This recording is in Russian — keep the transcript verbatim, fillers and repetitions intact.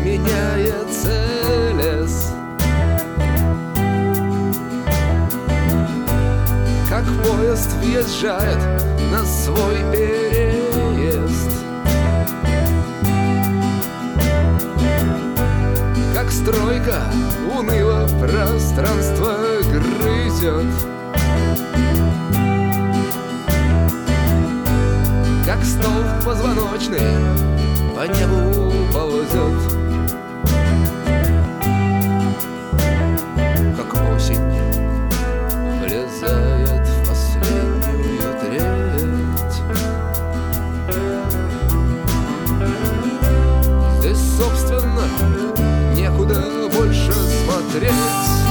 меняется лес. Как поезд въезжает на свой переезд, как стройка уныло пространство грызет, как столб позвоночный по небу ползет, как осень влезает в последнюю треть. Здесь, собственно, некуда больше смотреть.